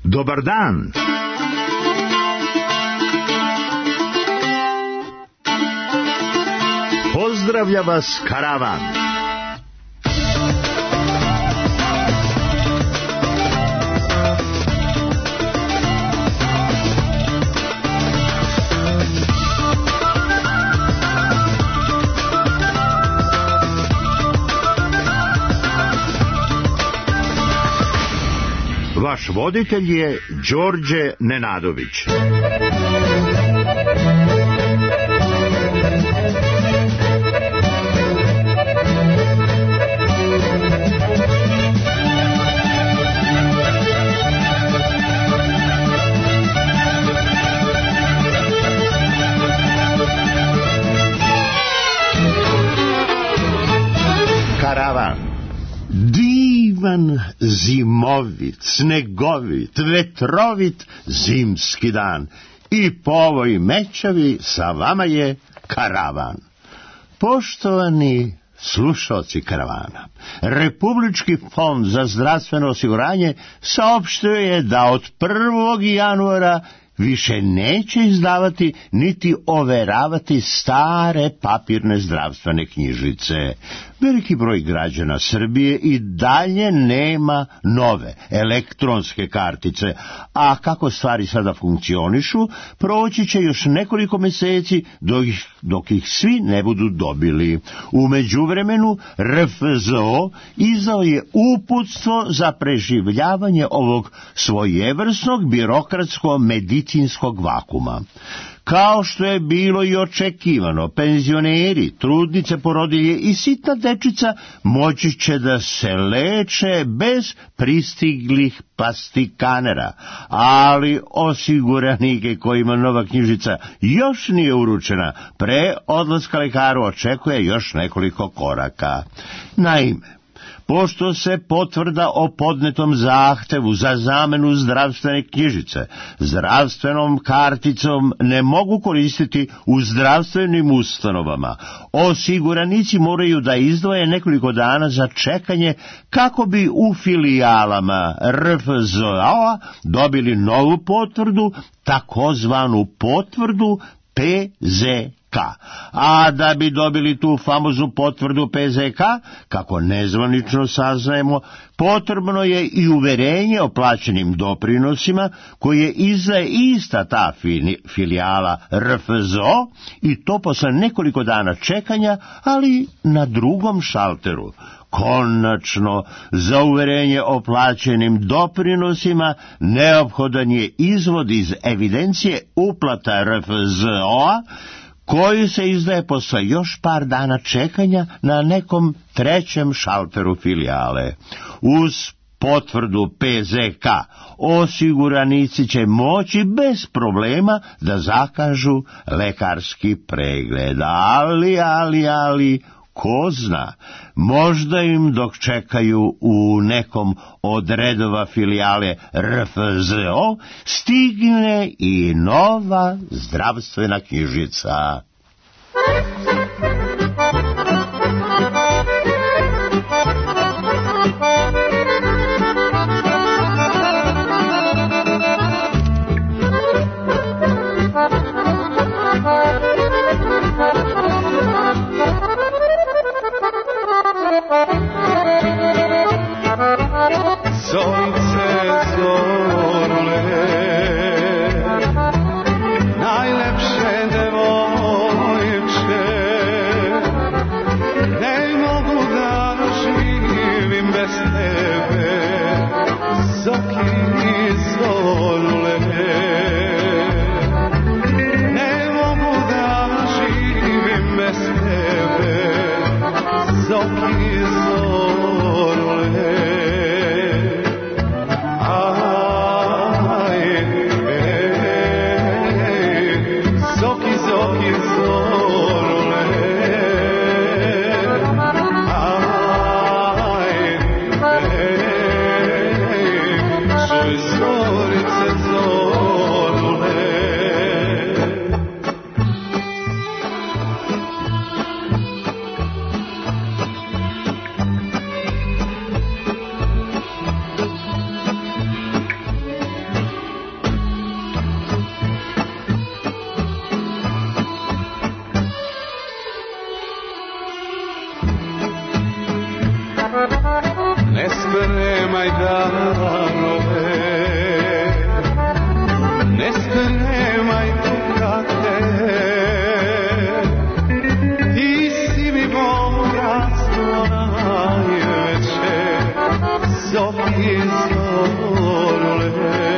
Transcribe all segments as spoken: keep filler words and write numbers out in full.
Dobar dan. Pozdravlja vas karavan. Vaš voditelj je Đorđe Nenadović. Karavan. Divan zimovit, snegovit, vetrovit zimski dan i po ovoj mećavi sa vama je karavan. Poštovani slušalci karavana, Republički fond za zdravstveno osiguranje saopštio je da od prvog januara više neće izdavati niti overavati stare papirne zdravstvene knjižice. Veliki broj građana Srbije i dalje nema nove elektronske kartice, a kako stvari sada funkcionišu, proći će još nekoliko meseci dok ih, dok ih svi ne budu dobili. U međuvremenu R F Z O izdao je uputstvo za preživljavanje ovog svojevrsnog birokratsko-medicinskog vakuma. Kao što je bilo i očekivano, penzioneri, trudnice, porodilje i sitna dečica moći će da se leče bez pristiglih plastikanera, ali osiguranike kojima nova knjižica još nije uručena, pre odlaska lekaru očekuje još nekoliko koraka. Naime, pošto se potvrda o podnetom zahtevu za zamenu zdravstvene knjižice zdravstvenom karticom ne mogu koristiti u zdravstvenim ustanovama, osiguranici moraju da izdvoje nekoliko dana za čekanje kako bi u filijalama R F Z O dobili novu potvrdu, takozvanu potvrdu P Z K. A da bi dobili tu famoznu potvrdu P Z K, kako nezvanično saznajemo, potrebno je i uverenje o plaćenim doprinosima koje izdaje ista ta filijala R F Z O i to posle nekoliko dana čekanja, ali na drugom šalteru. Konačno, za uverenje o plaćenim doprinosima neophodan je izvod iz evidencije uplata R F Z O-a, koji se izdaje posle još par dana čekanja na nekom trećem šalteru filijale. Uz potvrdu P Z K osiguranici će moći bez problema da zakažu lekarski pregled, ali, ali, ali... Ko zna, možda im dok čekaju u nekom od redova filijale R F Z O stigne i nova zdravstvena knjižica. Sonce zorle, najlepše devojče, ne mogu da živim bez tebe, zoki zorle, ne mogu da živim bez tebe, zoki zorle. danove, ne spremaj bukate, ti si mi bogatstvo najveće, zoki zorule.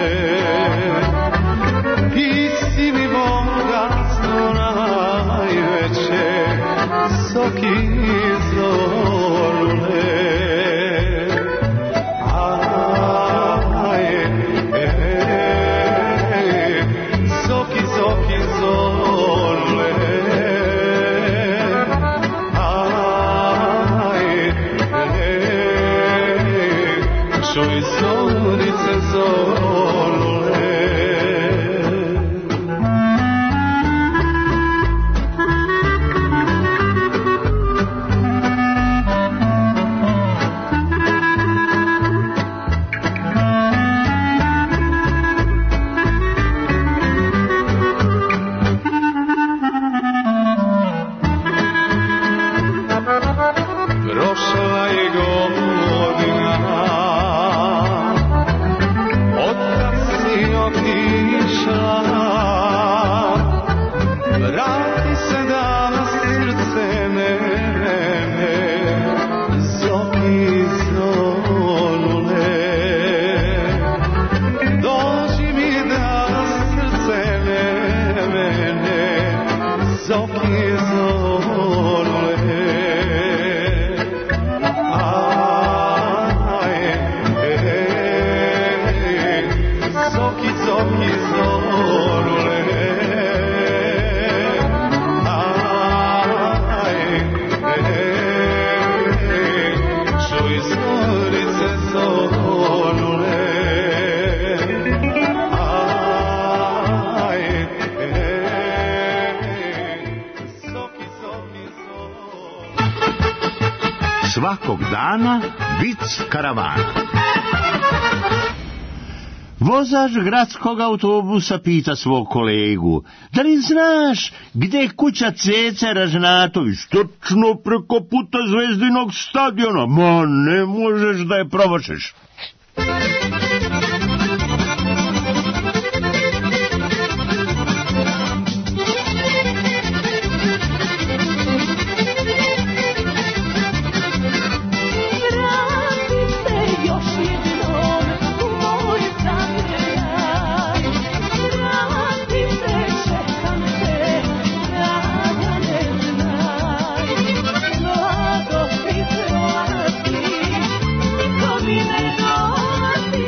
Ti si mi bogatstvo najveće, zoki zorule. Čuj zorice zorule. Prošla je godina otkad si otišla, vrati se danas srce mene, zovi zorule. Dođi mi danas srce mene, zovi zorule. Zoki, zoki, zorule. Aj, čuj zorice zorule. Aj, zoki, zoki, zorule. Svakog dana vic karavana. Vozač gradskog autobusa pita svog kolegu: da li znaš gde je kuća Cece Ražnatović? Točno preko puta Zvezdinog stadiona. Ma ne možeš da je promašiš. Come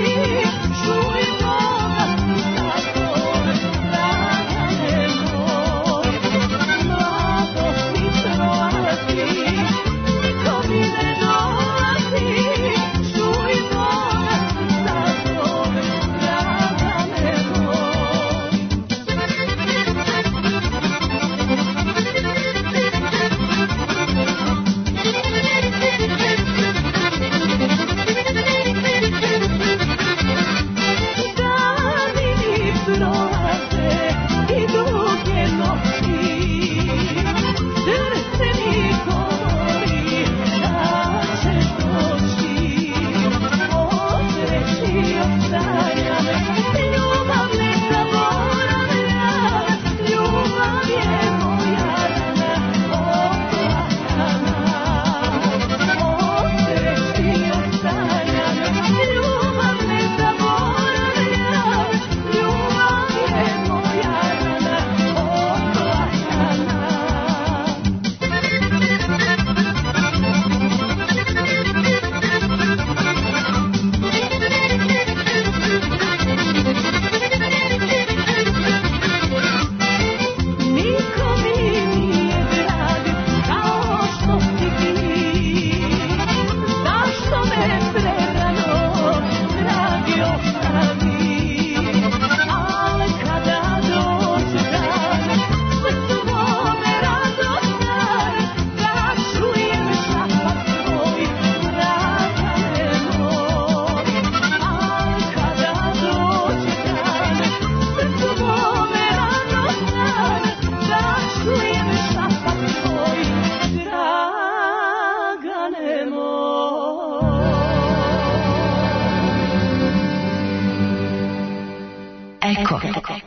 Eko.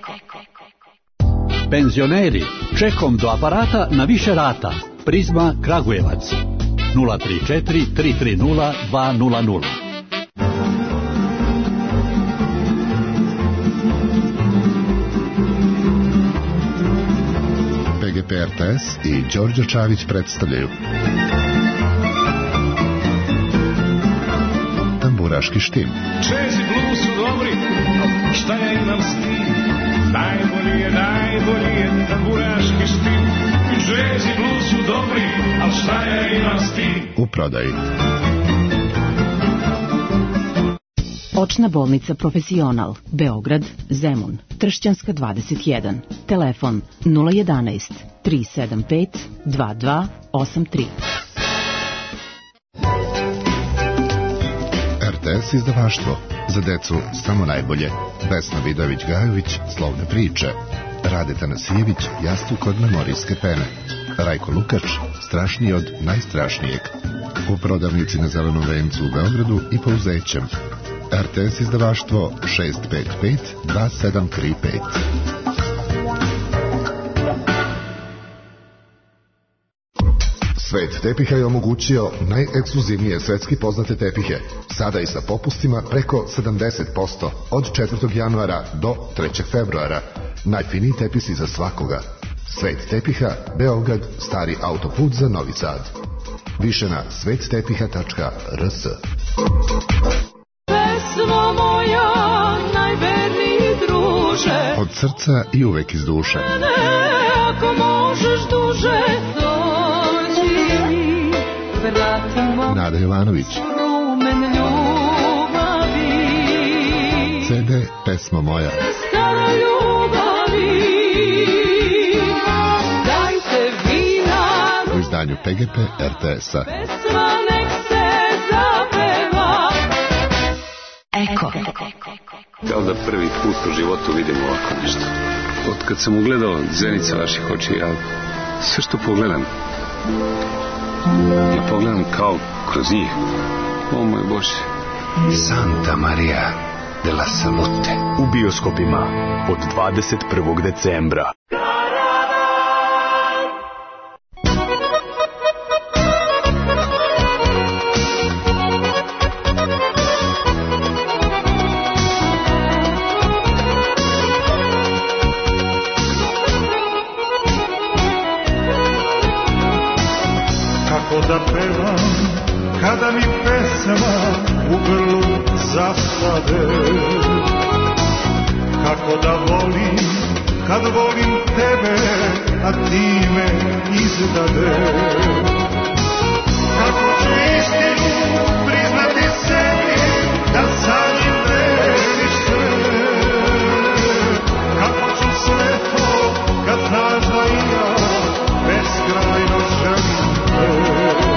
Penzioneri, čekom do aparata na više rata. Prizma Kragujevac. nula tri četiri tri tri nula dva nula nula. P G P R T S i Đorđe Čavić predstavljaju Tamburaški štim. Čezi blues su dobri, šta ja imam s tim? Najbolji je, najbolji je tamburaški štim. Čezi blues su dobri, al šta ja imam s tim? U prodaji Očna bolnica Profesional, Beograd, Zemun, Tršćanska dvadeset jedan. Telefon nula jedanaest tri sedam pet dva dva osam tri. R T S izdavaštvo. Za decu samo najbolje. Vesna Vidović-Gajović, Slovne priče. Rade Tanasijević, Jastuk od memorijske pene. Rajko Lukač, Strašniji od najstrašnijeg. U prodavnici na Zelenom vencu u Beogradu i Pouzećem. R T S izdavaštvo šest pet pet dva sedam tri pet. Svet tepiha je omogućio najekskluzivnije svetski poznate tepihe. Sada i sa popustima preko sedamdeset posto od četvrtog januara do trećeg februara. Najfiniji tepisi za svakoga. Svet tepiha, Beograd, Stari autoput za Novi Sad. Više na svet tepiha tačka r s. Pesmo moja, najverniji druže, Od srca i uvek iz duše. ako možeš duže dođi mi, vratimo Nada Jovanović. rumen ljubavi, C D Pesmo moja. stara ljubavi, dajte vina, U izdanju P G P R T S-a. pesma nek se zapeva. Eko. Kao da prvi put u životu vidim ovako nešto. Od kad sam ugledao zenice vaših oči, ja sve što pogledam, ja pogledam kao kroz njih. O moj Bože. Santa Maria de la Salute. U bioskopima od dvadeset prvog decembra. Kako da pevam, kada mi pesma u grlu zastade. Kako da volim, kad volim tebe, a ti me izdade. Kako ću istinu priznati sebi, da sanjim vrediš sve. Kako ću sve to, kad znaš da i ja beskrajno želim te.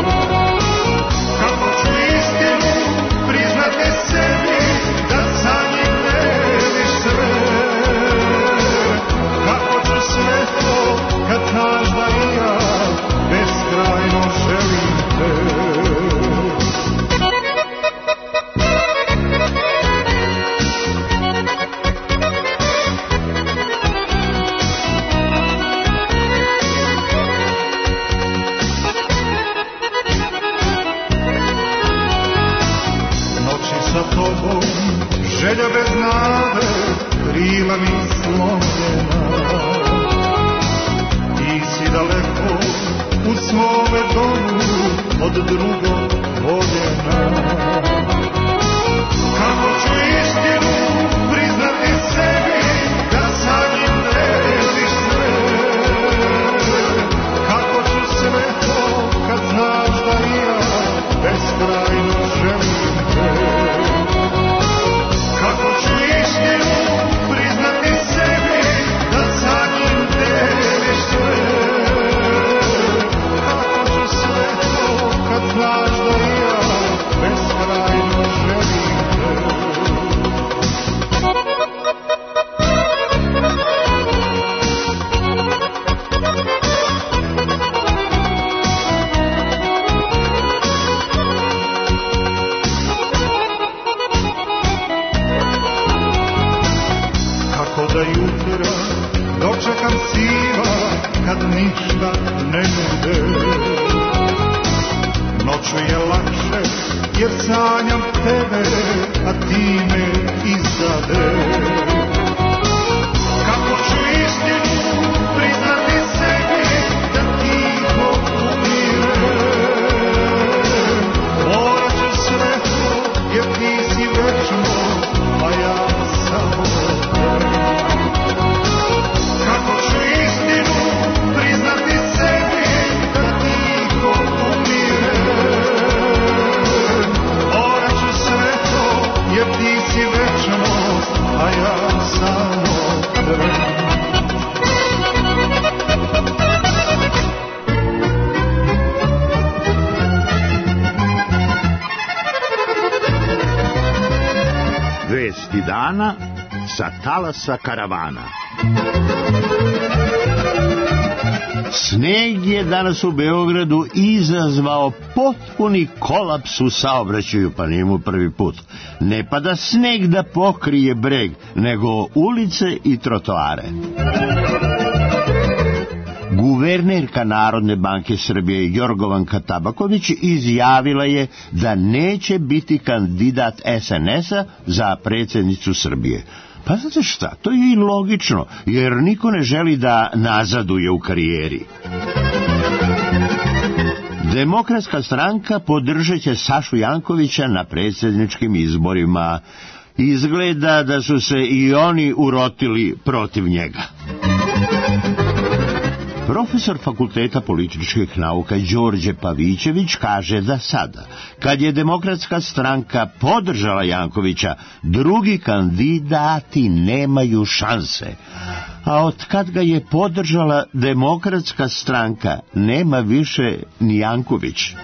Kako ću istinu priznati sebi, da sanjim vrediš sve. Kako ću sve to, kad znaš da i ja beskrajno želim te. Želja bez nade, krila mi slomljena. Ti si daleko u svome domu, od drugog voljena. Kako ću istinu priznati sebi, da sanjim vrediš sve. Kako ću sve to, kad znaš da i ja beskrajno želim te. Kako ću istinu priznati sebi, da sanjim tebi sve. Kako ću sve to, kad znaš da i ja beskrajno želim te. jutra dočekam siva kad ništa ne nude. Noću je lakše jer sanjam tebe, a ti me izzade. Kako ću istinu priznati sebi da tiho umire? Morat ću sve to jer ti si večno, a ja samo tebe. Kako ću istinu priznati sebi da tiho umire? Morat ću sve to jer ti si večnost, a ja samo tebe. Vesti dana sa talasa karavana. Sneg je danas u Beogradu izazvao potpuni kolaps u saobraćaju, pa nije mu prvi put. Ne pada sneg da pokrije breg, nego ulice i trotoare. Guvernerka Narodne banke Srbije Jorgovanka Tabaković izjavila je da neće biti kandidat es en es-a za predsjednicu Srbije. Pa znate šta, to je i logično, jer niko ne želi da nazaduje u karijeri. Demokratska stranka podržat će Sašu Jankovića na predsjedničkim izborima. Izgleda da su se i oni urotili protiv njega. Profesor Fakulteta političkih nauka Đorđe Pavićević kaže da sada, kad je Demokratska stranka podržala Jankovića, drugi kandidati nemaju šanse. A od kad ga je podržala Demokratska stranka, nema više ni Janković.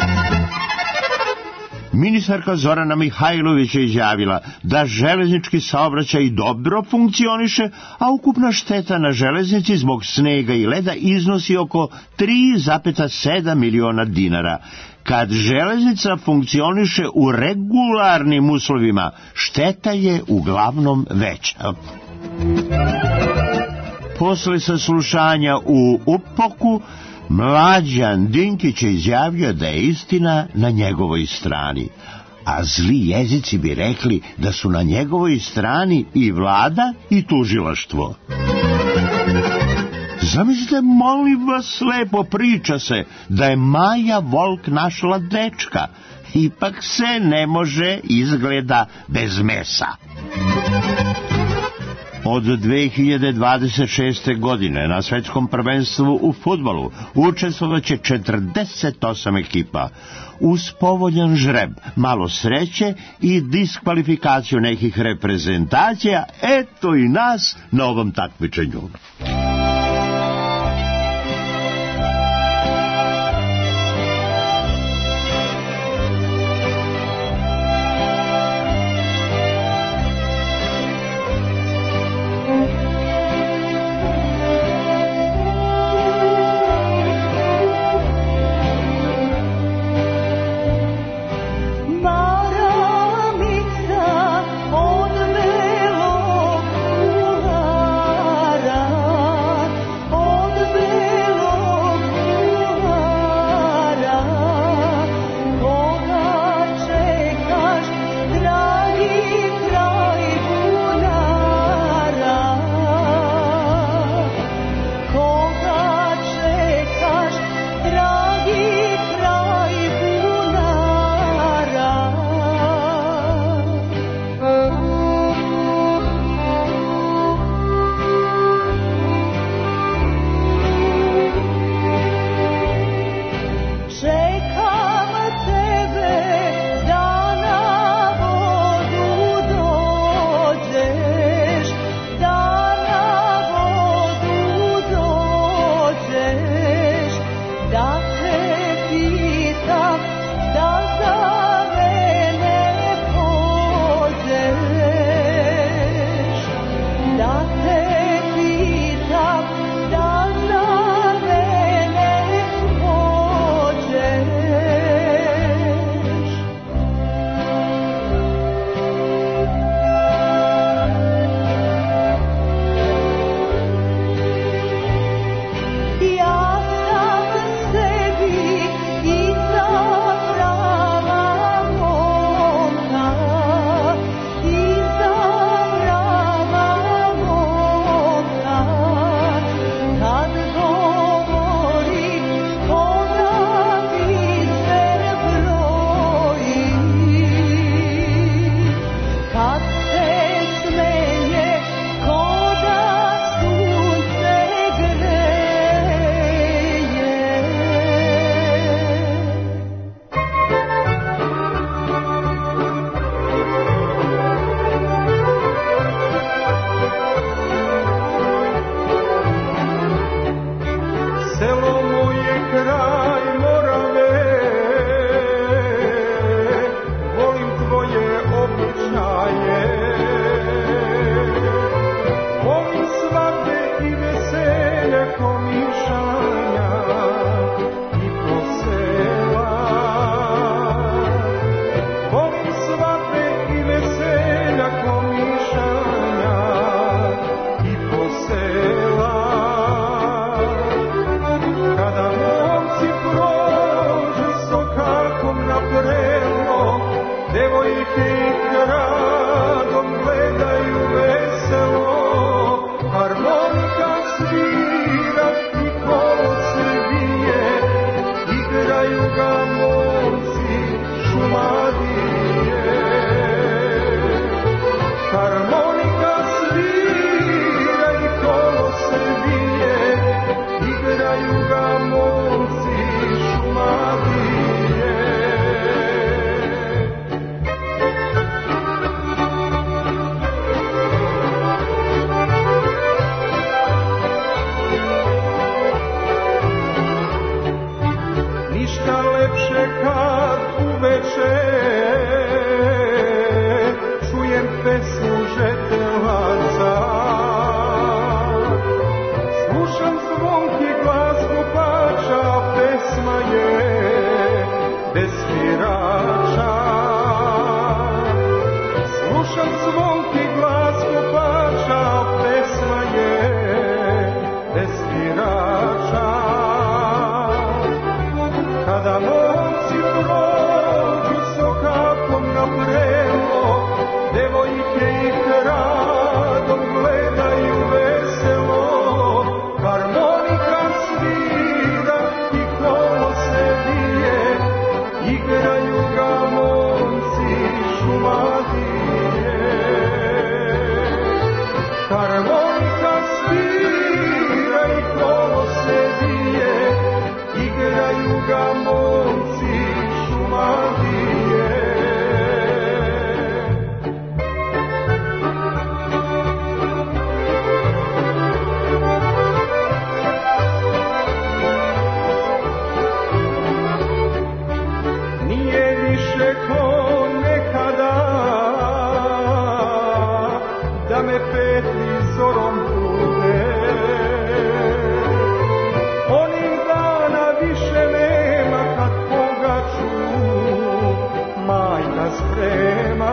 Ministarka Zorana Mihajlović je izjavila da železnički saobraćaj dobro funkcioniše, a ukupna šteta na železnici zbog snega i leda iznosi oko tri zarez sedam miliona dinara. Kad železnica funkcioniše u regularnim uslovima, šteta je uglavnom veća. Posle saslušanja u Upoku, Mlađan Dinkić je izjavio da je istina na njegovoj strani, a zli jezici bi rekli da su na njegovoj strani i vlada i tužilaštvo. Zamislite, molim vas lepo, priča se da je Maja Volk našla dečka. Ipak se ne može, izgleda, bez mesa. Od dve hiljade dvadeset šeste. godine na svetskom prvenstvu u fudbalu učestvovaće četrdeset osam ekipa. Uz povoljan žreb, malo sreće i diskvalifikaciju nekih reprezentacija, eto i nas na ovom takmičenju. svetli zorom bude. Onih dana više nema kad pogaču majka sprema.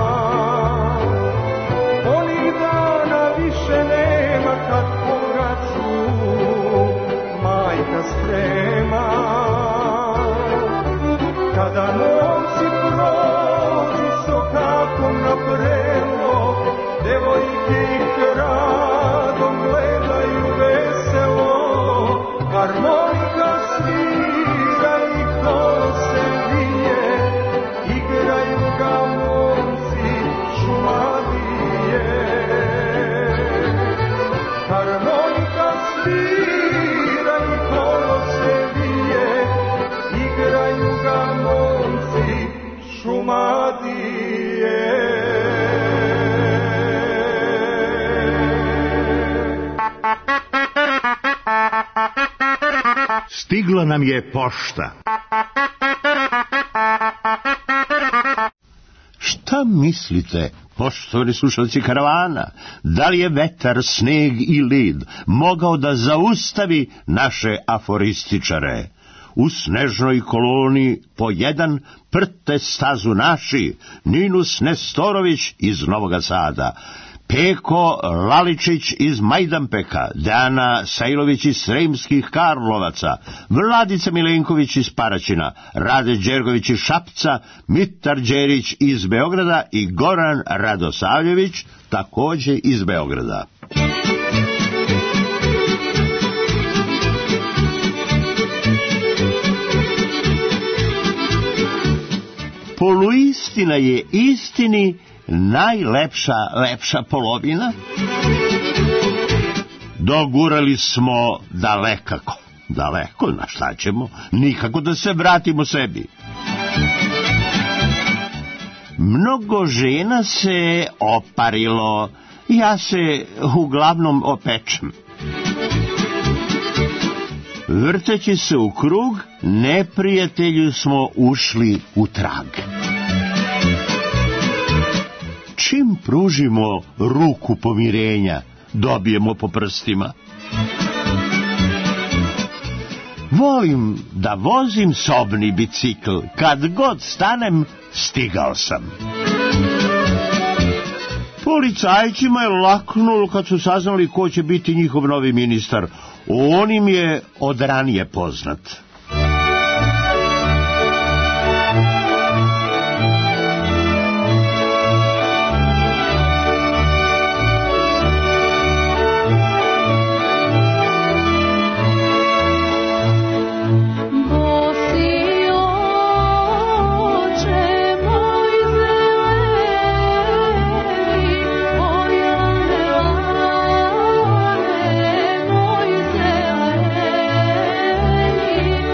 Onih dana više nema kad pogaču majka sprema. Kada momci prođu sokakom na prelo, devojke ih radom gledaju veselo. Harmonika svira i kolo se vije, igraju ga momci šumadije. Harmonika svira i kolo se vije, igraju ga momci šumadije. Stigla nam je pošta. Šta mislite, poštovani slušalci karavana, da li je vetar, sneg i led mogao da zaustavi naše aforističare? U snežnoj koloni po jedan prte stazu naši, Ninus Nestorović iz Novoga Sada, Peko Laličić iz Majdanpeka, Dejana Sajlović iz Sremskih Karlovaca, Vladica Milenković iz Paraćina, Rade Đergović iz Šapca, Mitar Đerić iz Beograda i Goran Radosavljević takođe iz Beograda. Poluistina je istini najlepša, lepša polovina. Dogurali smo dalekako, daleko, na šta ćemo, nikako da se vratimo sebi. Mnogo žena se oparilo, ja se uglavnom opečem. Vrteći se u krug, neprijatelju smo ušli u trag. Čim pružimo ruku pomirenja, dobijemo po prstima. Volim da vozim sobni bicikl, kad god stanem, stigao sam. Policajcima je laknulo kad su saznali ko će biti njihov novi ministar. On im je od ranije poznat. Moj zeleni,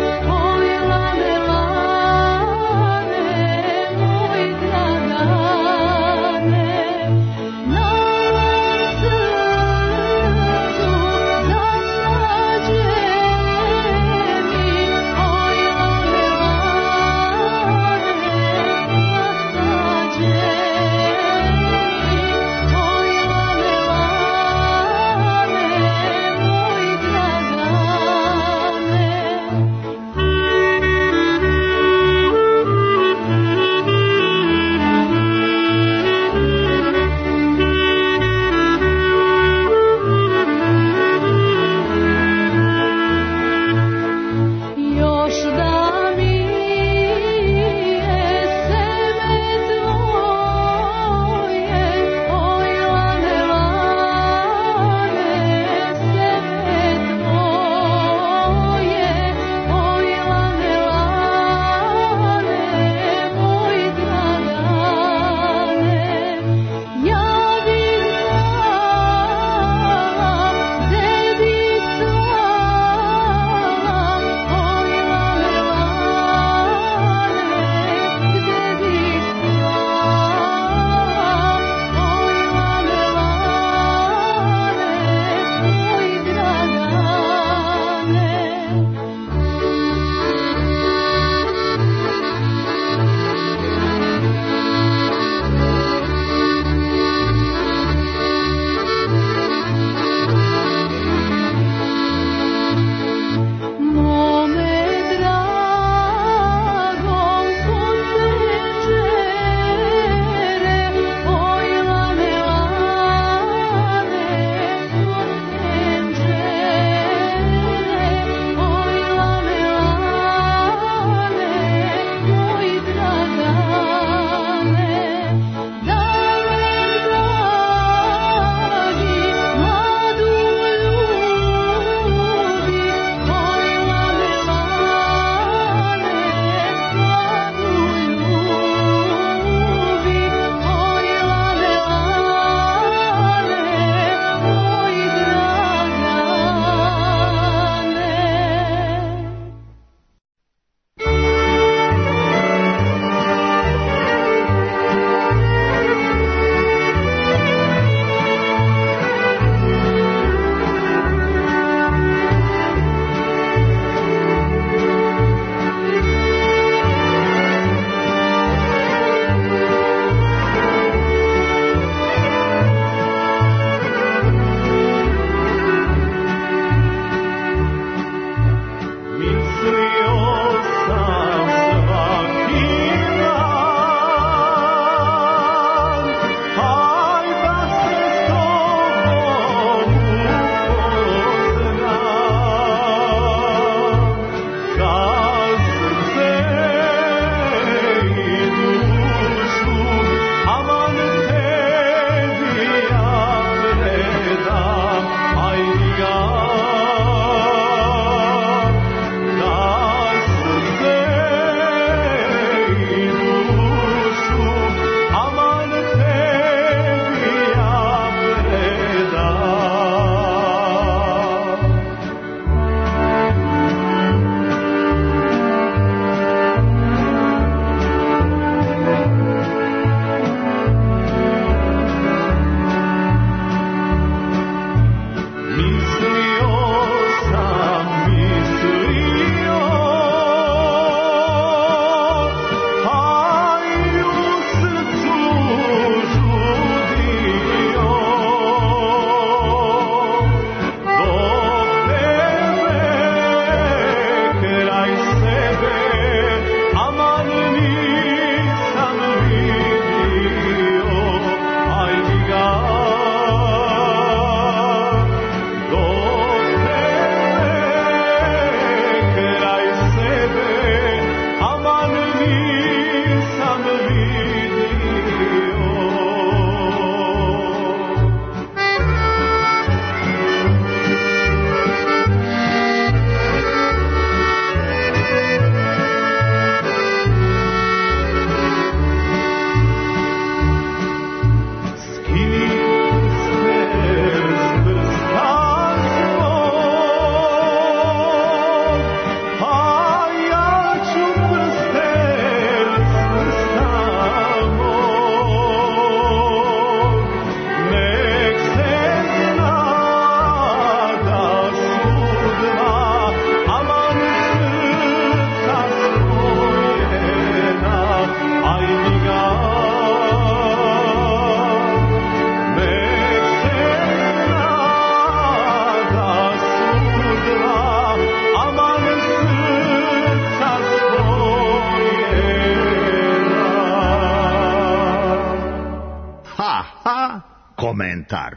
Komentar.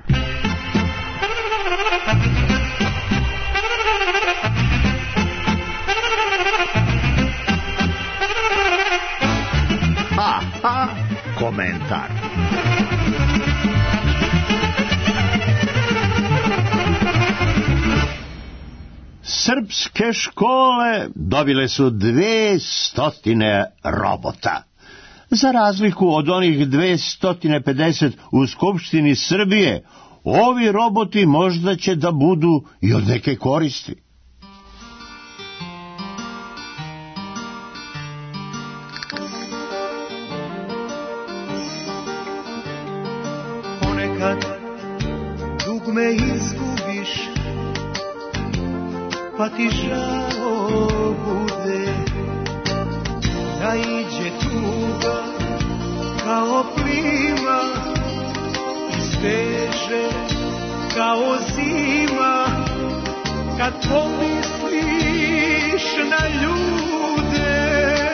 Ha, ha, komentar. Srpske škole dobile su dve stotine robota. Za razliku od onih dvesta pedeset u Skupštini Srbije, ovi roboti možda će da budu i od neke koristi. Ponekad dugme izgubiš, pa ti žao bude, naiđe tuga kao plima, isteže kao zima, kad pomisliš na ljude.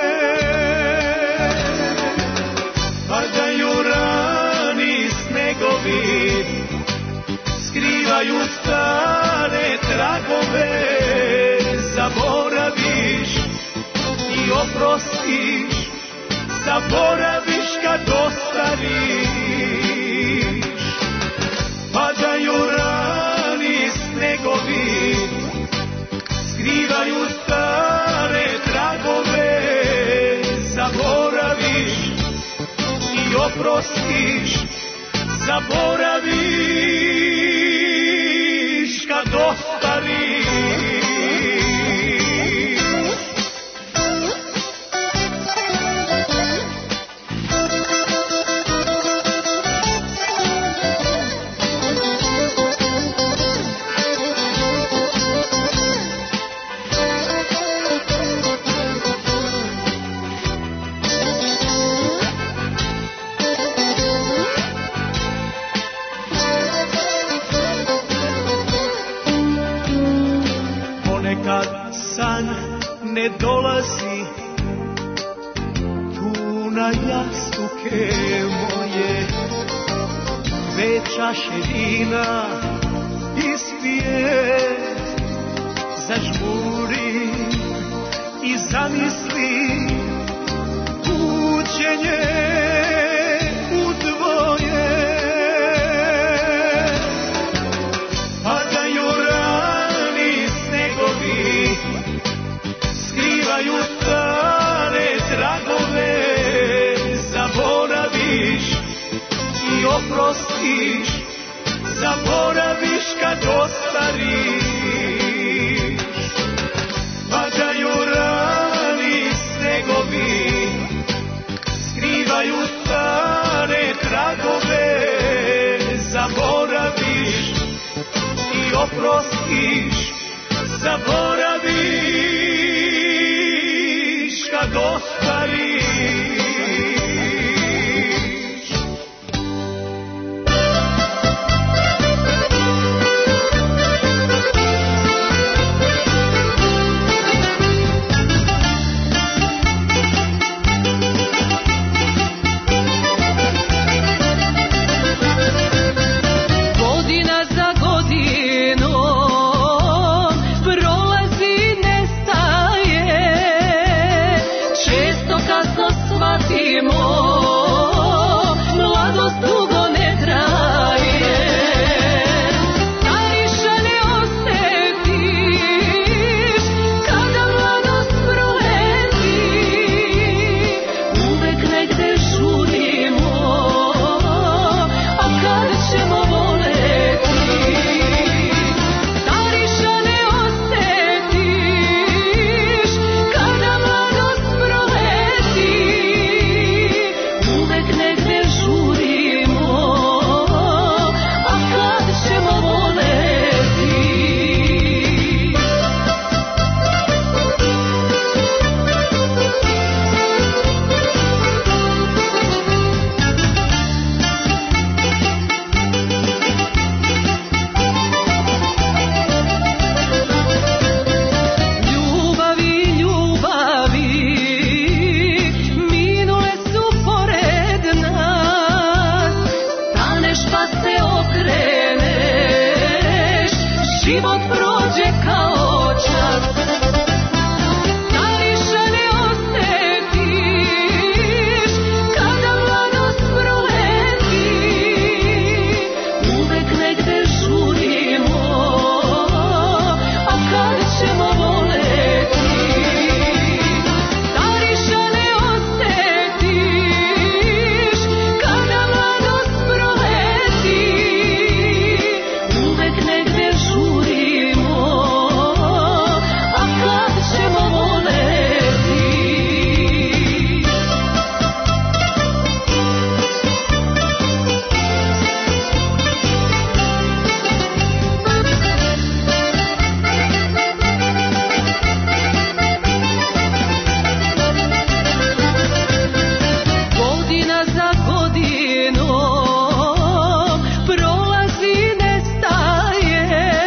Padaju rani snegovi, skrivaju stare tragove, zaboraviš i oprostiš, zaboraviš kad ostariš. Padaju rani snegovi, skrivaju stare tragove, zaboraviš i oprostiš, zaboraviš kad ostariš. Ne dolazi tu na jastuke moje, dve čaše vina ispije, zažmuri i zamisli kućenje u dvoje. Padaju rani snegovi, skrivaju stare tragove, zaboraviš i oprostiš, zaboraviš kad ostariš. Padaju rani snegovi, skrivaju stare tragove, zaboraviš i oprostiš, zaboraviš kad ostariš. Godina za godinom prolazi život prođe kao čas. Da više ne osjetiš kada mladost proleti, uvek negde žurimo, a kad ćemo voleti. Da više ne osjetiš kada mladost proleti, uvek negde žurimo, a kad ćemo voleti. Godina za godinom prolazi, nestaje,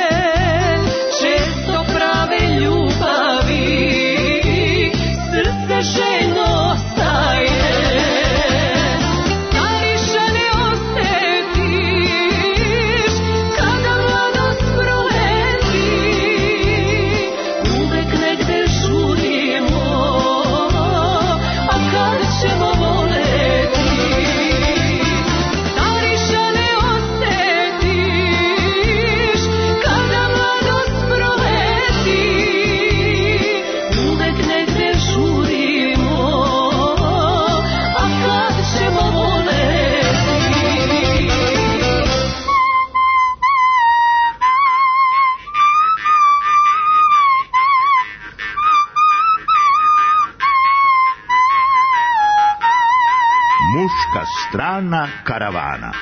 često prave ljubavi srce željno staje. Da više ne osjetiš kada mladost proleti, uvek negde žurimo, a kad ćemo voleti. Da više ne osjetiš kada mladost proleti, uvek negde žurimo, a kad ćemo voleti. Muška strana karavana.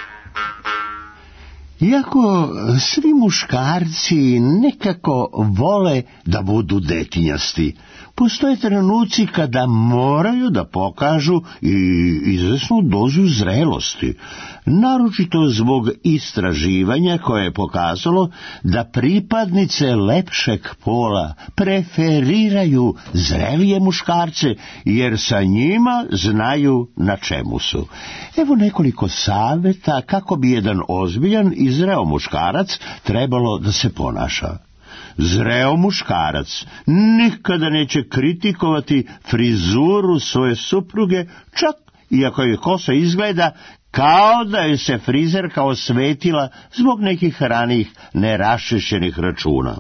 Iako svi muškarci nekako vole da budu detinjasti, postoje trenuci kada moraju da pokažu i izvesnu dozu zrelosti, naročito zbog istraživanja koje je pokazalo da pripadnice lepšeg pola preferiraju zrelije muškarce, jer sa njima znaju na čemu su. Evo nekoliko savjeta kako bi jedan ozbiljan i zreo muškarac trebalo da se ponaša. Zreo muškarac nikada neće kritikovati frizuru svoje supruge, čak iako joj kosa izgleda kao da je se frizerka osvetila zbog nekih ranijih neraščešćenih računa.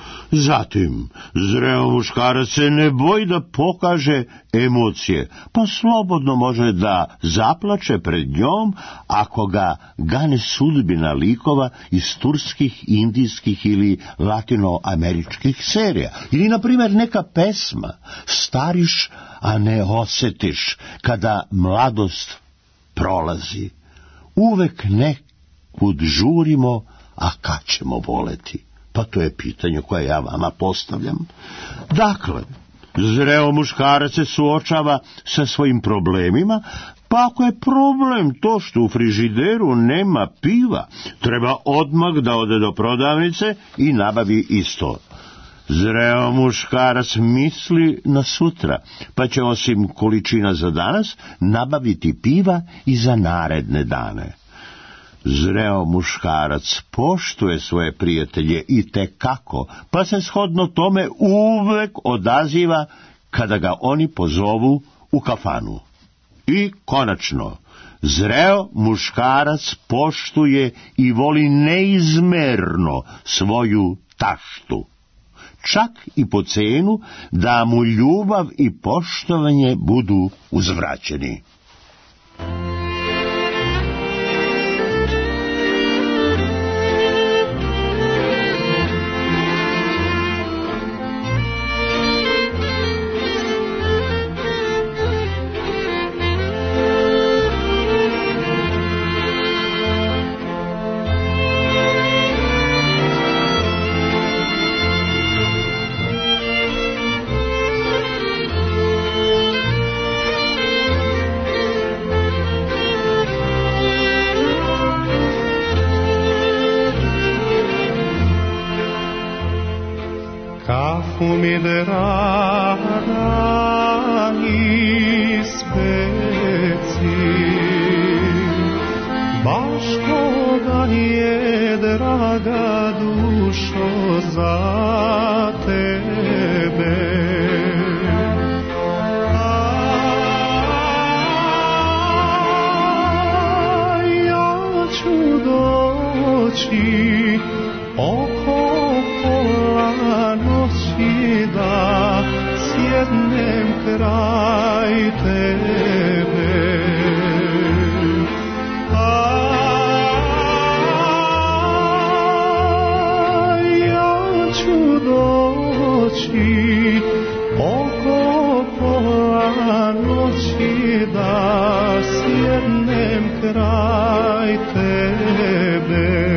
Zatim, zreo muškarac se ne boji da pokaže emocije, pa slobodno može da zaplače pred njom ako ga gane sudbina likova iz turskih, indijskih ili latinoameričkih serija. Ili, na primjer, neka pesma stariš, a ne osjetiš kada mladost prolazi. Uvek nekud žurimo, a kad ćemo voleti? Pa to je pitanje koje ja vama postavljam. Dakle, zreo muškarac se suočava sa svojim problemima, pa ako je problem to što u frižideru nema piva, treba odmah da ode do prodavnice i nabavi isto. Zreo muškarac misli na sutra, pa će osim količina za danas nabaviti piva i za naredne dane. Zreo muškarac poštuje svoje prijatelje i tekako, pa se shodno tome uvek odaziva kada ga oni pozovu u kafanu. I konačno, zreo muškarac poštuje i voli neizmerno svoju taštu, čak i po cenu da mu ljubav i poštovanje budu uzvraćeni. mi draga ispeci, baš koga je draga dušo za tebe. A ja ću doći oko pola noći da sjednem kraj tebe. Doći oko pola noći da sjednem kraj tebe.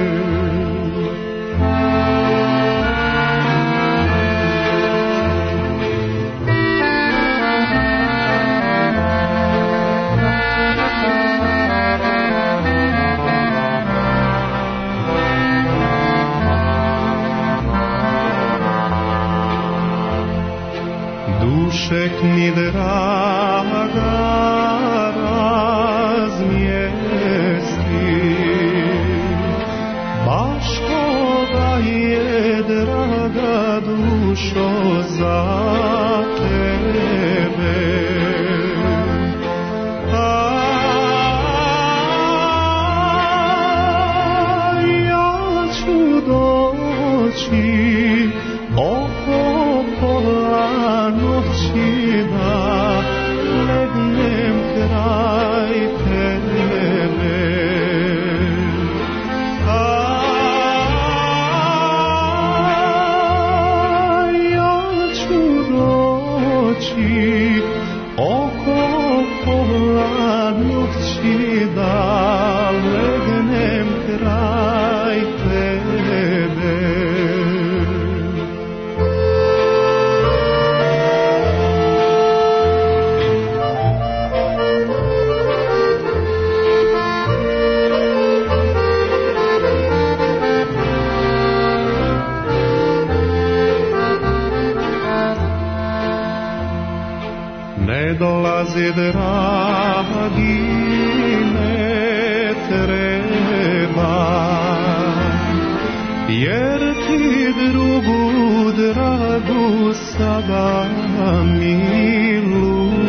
Dušek mi draga razmjesti, baš koga je draga dušo za tebe. A ja ću doći oko pola noći da legnem kraj tebe. A ja ću doći oko pola noći da legnem kraj tebe. Ne dolazi dragi, ne treba, jer ti drugu dragu sada miluješ.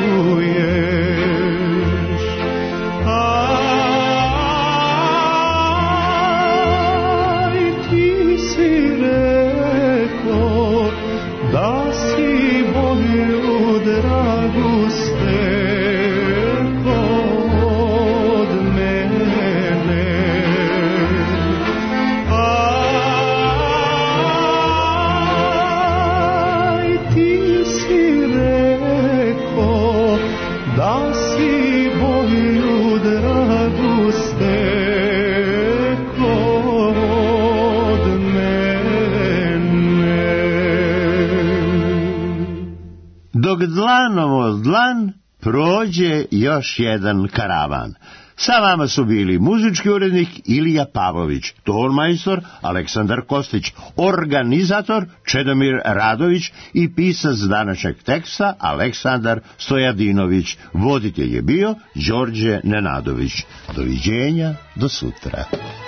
Aj, ti si rekao da si moju dragu stekao od mene. Aj, ti si rekao da si moju dragu stekao od mene. Dok dlanom od dlan prođe još jedan karavan. Sa vama su bili muzički urednik Ilija Pavlović, tonmajstor Aleksandar Kostić, organizator Čedomir Radović i pisac današnjeg teksta Aleksandar Stojadinović. Voditelj je bio Đorđe Nenadović. Doviđenja, do sutra.